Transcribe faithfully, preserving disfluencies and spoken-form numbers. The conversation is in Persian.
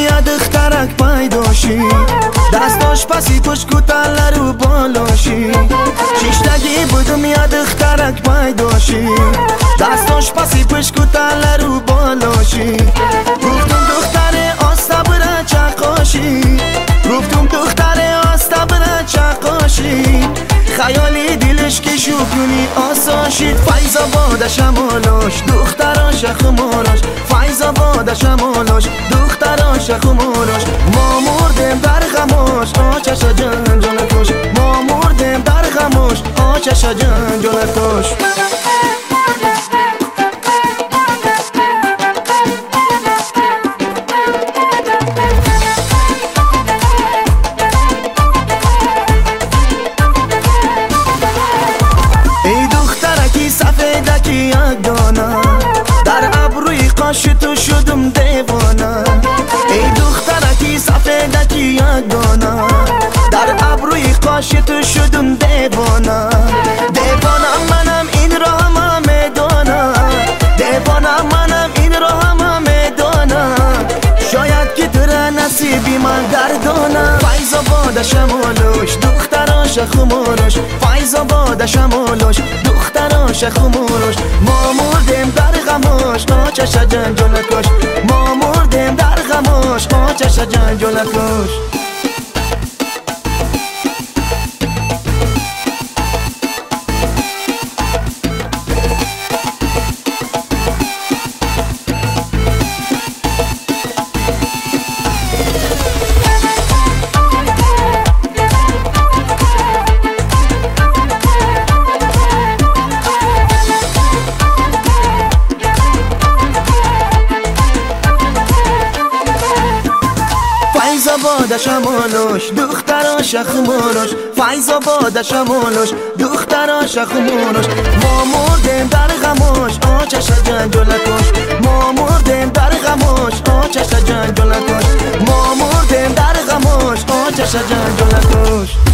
میاد اخترک پیداشی دستاش پسی پشت کتل رو بالاشی شیشتگی بودو میاد اخترک پیداشی دستاش پسی پشت کتل رو بالاشی گفتم دختر آستا بره چقاشی گفتم دختر آستا بره چقاشی خیالی دلش که شکنی آساشید فیضا باده شمالاش دختراش خماراش فیضا باده شمالاش دختراش خماراش ما مردم در غماش آچش جان جانکش ما مردم در غماش آچش جان جانکش در ابروی قاش تو شدم دیوانه ای دخترکی سفیدکی یک دانه در ابروی قاش تو شدم دیوانه دیوانه منم این را هم میدانم دیوانه منم این را هم میدانم شاید که تر نصیبی من گردانم فیضا باده شمالوش دختراش خماروش فیضا باده شمالوش دختراش خماروش ما مردیم در غماش آچش جنجالکش ما مردیم در غماش آچش جنجالکش فیضا باده شمالوش دختراش خماروش فیضا باده شمالوش دختراش خماروش ما مردیم در غماش آچش جنجالکش ما مردیم در غماش آچش جنجالکش ما مردیم در غماش آچش جنجالکش